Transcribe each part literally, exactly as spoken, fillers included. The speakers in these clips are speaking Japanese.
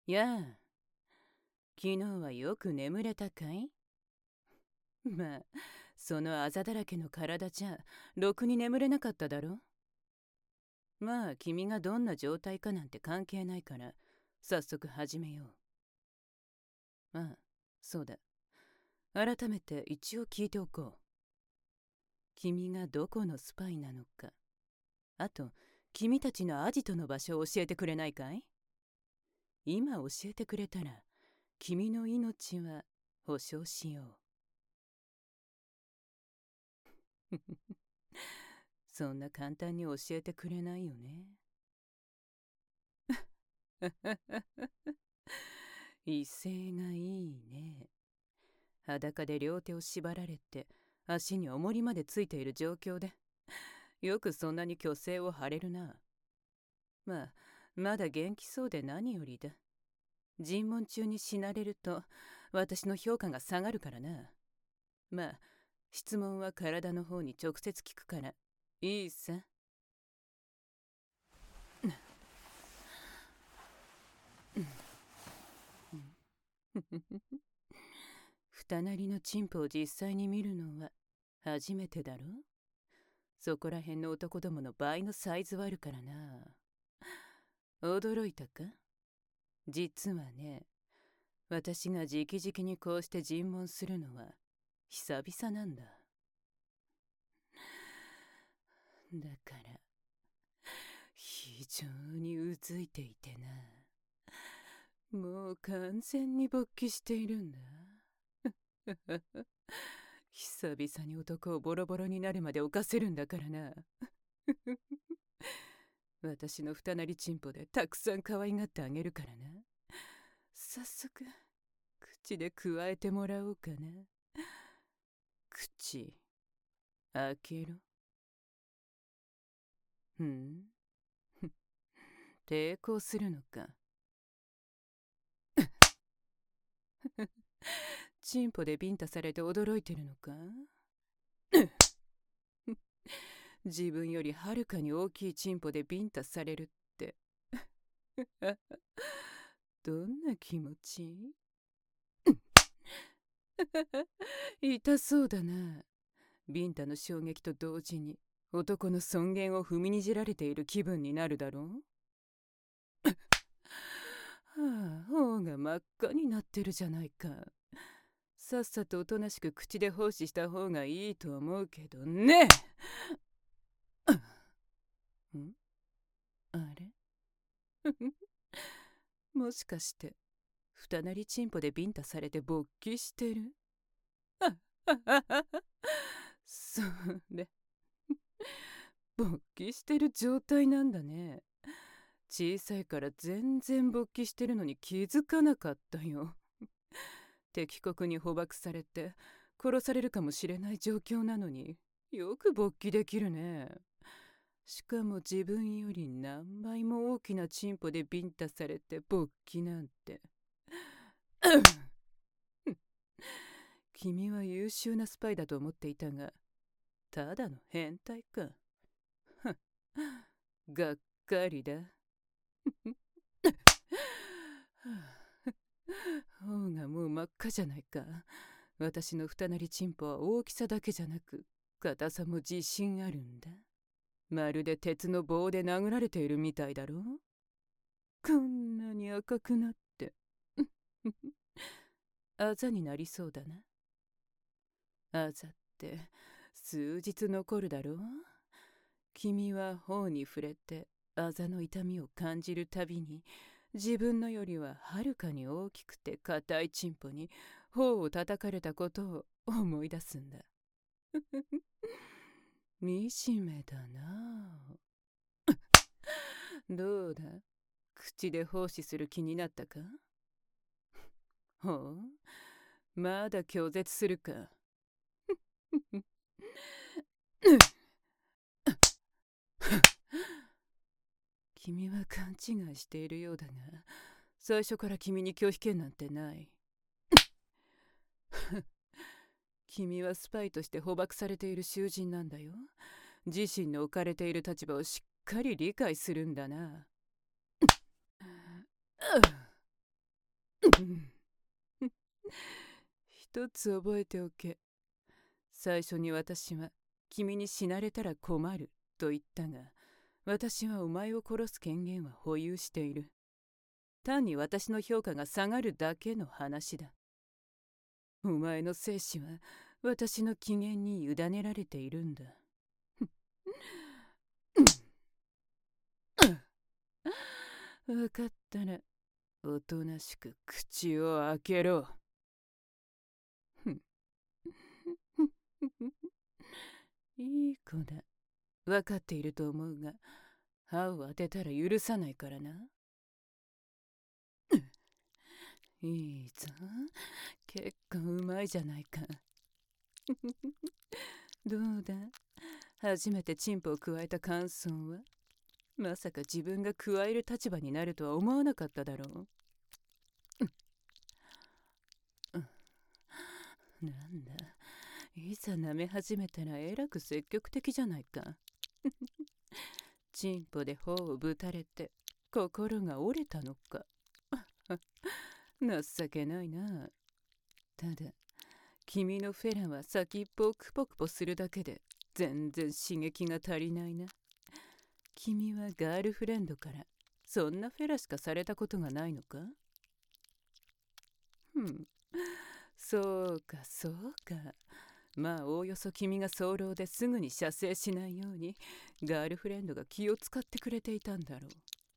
やあ、昨日はよく眠れたかい？まあ、そのあざだらけの体じゃ、ろくに眠れなかっただろ。まあ、君がどんな状態かなんて関係ないから、早速始めよう。ああ、そうだ。改めて一応聞いておこう。君がどこのスパイなのか。あと、君たちのアジトの場所を教えてくれないかい？今教えてくれたら、君の命は保証しよう。そんな簡単に教えてくれないよね。威勢がいいね。裸で両手を縛られて足に重りまでついている状況でよくそんなに虚勢を張れるな。まあまだ元気そうで何よりだ。尋問中に死なれると私の評価が下がるからな。まあ質問は体の方に直接聞くからいいさ。二なりのチンポを実際に見るのは初めてだろ。そこら辺の男どもの倍のサイズはあるからな。驚いたか？実はね、私が直々にこうして尋問するのは久々なんだ。だから非常にうずいていてな。もう完全に勃起しているんだ。久々に男をボロボロになるまで犯せるんだからな。私の二なりチンポでたくさん可愛がってあげるからな。早速口でくわえてもらおうかな。口開けろ。ん抵抗するのか。チンポでビンタされて驚いてるのか。自分よりはるかに大きいチンポでビンタされるってどんな気持ち？痛そうだな。ビンタの衝撃と同時に男の尊厳を踏みにじられている気分になるだろう。はあ、頬が真っ赤になってるじゃないか。さっさとおとなしく口で奉仕した方がいいと思うけどね。んあれもしかして二なりチンポでビンタされて勃起してる？それ勃起してる状態なんだね。小さいから全然勃起してるのに気づかなかったよ。敵国に捕獲されて殺されるかもしれない状況なのによく勃起できるね。しかも自分より何倍も大きなチンポでビンタされて勃起なんて。君は優秀なスパイだと思っていたがただの変態か。がっかりだ。頬がもう真っ赤じゃないか。私の二なりチンポは大きさだけじゃなく硬さも自信あるんだ。まるで鉄の棒で殴られているみたいだろ。こんなに赤くなってあざになりそうだな。あざって数日残るだろう。君は頬に触れてあざの痛みを感じるたびに自分のよりははるかに大きくて硬いチンポに頬を叩かれたことを思い出すんだ。惨めだな。どうだ、口で奉仕する気になったか？ほう、まだ拒絶するか。君は勘違いしているようだが最初から君に拒否権なんてない。君はスパイとして捕獲されている囚人なんだよ。自身の置かれている立場をしっかり理解するんだな。 一つ覚えておけ。最初に私は君に死なれたら困ると言ったが、私はお前を殺す権限は保有している。単に私の評価が下がるだけの話だ。お前の生死は私の機嫌に委ねられているんだ。分かったらおとなしく口を開けろ。いい子だ。分かっていると思うが、歯を当てたら許さないからな。いいぞ。結構うまいじゃないか。どうだ、初めてチンポを加えた感想は？まさか自分が加える立場になるとは思わなかっただろう。なんだ、いざ舐め始めたらえらく積極的じゃないか。チンポで頬をぶたれて心が折れたのか。情けないな。ただ君のフェラは先っぽをクポクポするだけで全然刺激が足りないな。君はガールフレンドからそんなフェラしかされたことがないのか？ふん、そうかそうか。まあおおよそ君が早漏ですぐに射精しないようにガールフレンドが気を使ってくれていたんだろう。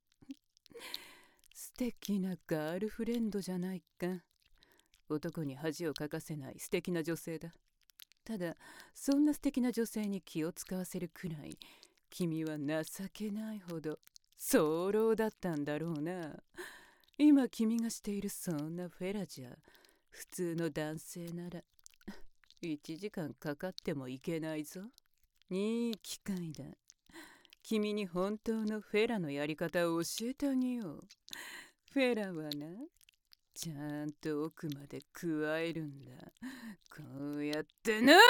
素敵なガールフレンドじゃないか。男に恥をかかせない素敵な女性だ。ただそんな素敵な女性に気を使わせるくらい君は情けないほど早漏だったんだろうな。今君がしているそんなフェラじゃ普通の男性ならいちじかんかかってもいけないぞ。いい機会だ。君に本当のフェラのやり方を教えてあげよう。フェラはな、ちゃんと奥まで加えるんだ。こうやってな。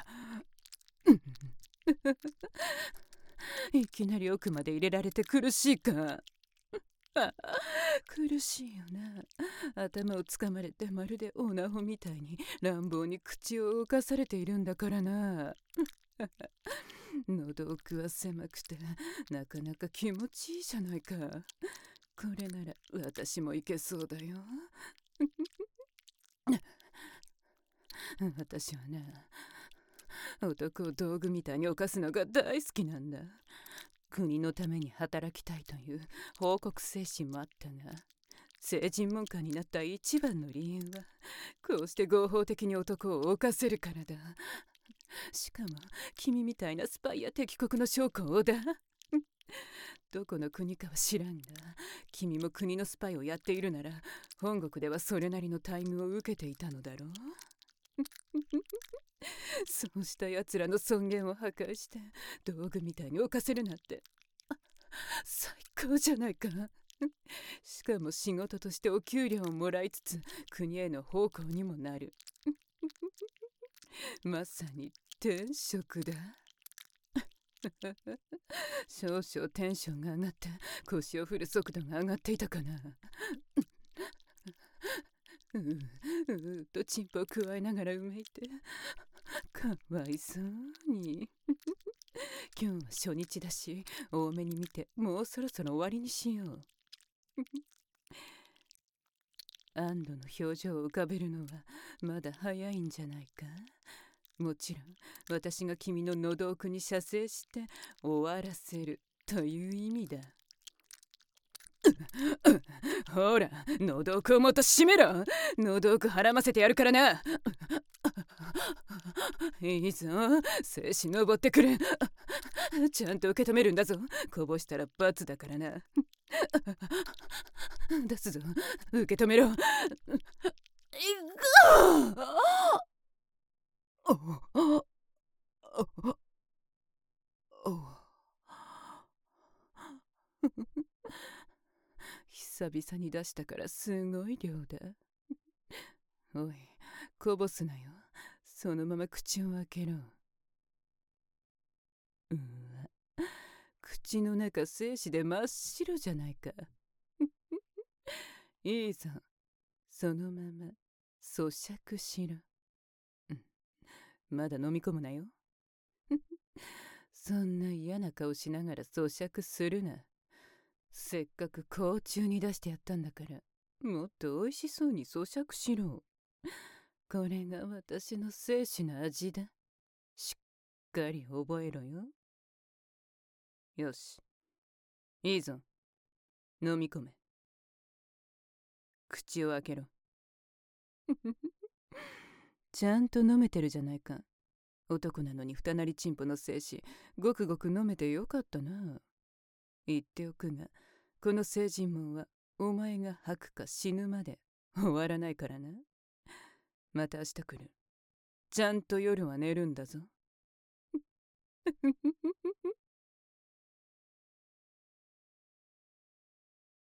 いきなり奥まで入れられて苦しいか。苦しいよな。頭をつかまれてまるでオナホみたいに乱暴に口を動かされているんだからな。喉奥は狭くてなかなか気持ちいいじゃないか。これなら私もいけそうだよ。私はな、男を道具みたいに犯すのが大好きなんだ。国のために働きたいという報告精神もあったが、成人門下になった一番の理由はこうして合法的に男を犯せるからだ。しかも君みたいなスパイや敵国の将校だ。どこの国かは知らんが、君も国のスパイをやっているなら本国ではそれなりの待遇を受けていたのだろう。そうした奴らの尊厳を破壊して道具みたいに犯せるなんて最高じゃないか。しかも仕事としてお給料をもらいつつ国への奉公にもなる。まさに天職だ。少々テンションが上がって腰を振る速度が上がっていたかな。うううーとチンポをくわえながらうめいてかわいそうに。今日は初日だし多めに見てもうそろそろ終わりにしよう。安堵の表情を浮かべるのはまだ早いんじゃないか。もちろん私が君の喉奥に射精して終わらせるという意味だ。ほら、喉奥をもっと閉めろ。喉奥はらませてやるからな。いいぞ、精子登ってくる。ちゃんと受け止めるんだぞ。こぼしたら罰だからな。出すぞ、受け止めろ。いくお久々に出したからすごい量だ。おい、こぼすなよ。そのまま口を開けろ。うわ、口の中精子で真っ白じゃないか。いいぞ、 そのまま咀嚼しろ。うん、まだ飲み込むなよ。そんな嫌な顔しながら咀嚼するな。せっかく口中に出してやったんだから、もっと美味しそうに咀嚼しろ。これが私の生死の味だ。しっかり覚えろよ。よし。いいぞ。飲み込め。口を開けろ。ちゃんと飲めてるじゃないか。男なのに二なりチンポの精子、ごくごく飲めてよかったな。言っておくが、この成人門はお前が吐くか死ぬまで終わらないからな。また明日来る。ちゃんと夜は寝るんだぞ。